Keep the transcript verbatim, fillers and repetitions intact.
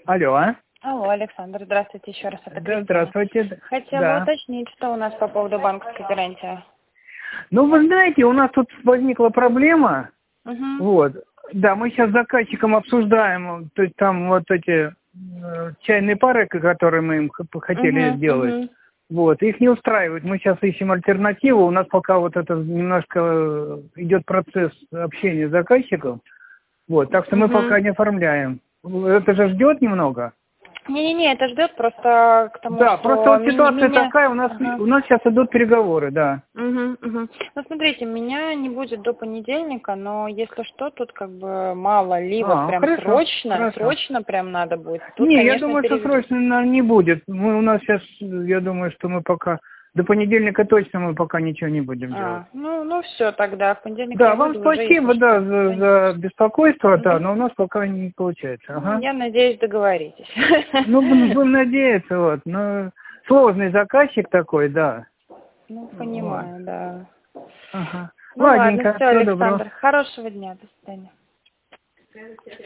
Алло, а? Алло, Александр, здравствуйте еще раз. Это Да, Кристина. здравствуйте. Хотела Да. уточнить, что у нас по поводу банковской гарантии. Ну, вы знаете, у нас тут возникла проблема. Угу. Вот. Да, мы сейчас с заказчиком обсуждаем, то есть там вот эти э, чайные пары, которые мы им х- хотели Угу, сделать. угу. Вот, их не устраивает. Мы сейчас ищем альтернативу. У нас пока вот это немножко э, идет процесс общения с заказчиком. Вот, так что мы Угу. пока не оформляем. Это же ждет немного. Не-не-не, это ждет просто к тому, Да, что... просто вот ми- ситуация меня... такая, у нас, Ага. у нас сейчас идут переговоры, да. Угу, угу. Ну, смотрите, меня не будет до понедельника, но если что, тут как бы мало ли, вот А, прям хорошо, срочно, хорошо. срочно прям надо будет. Тут, Не, я конечно, думаю, что переведу. срочно, наверное, не будет. Мы у нас сейчас, я думаю, что мы пока до понедельника точно мы пока ничего не будем делать. А, ну, ну все, тогда в понедельник Да, я вам буду уже, спасибо, если да, что. за, за Звоните. беспокойство, да, Мгм. но у нас пока не получается. Ну, Ага. я надеюсь, договоритесь. Ну, будем будем надеяться, вот. Но сложный заказчик такой, да. Ну, Вот. понимаю, да. Ага. Ну ладно, Ладненько, все, всего доброго. Александр. Хорошего дня. До свидания.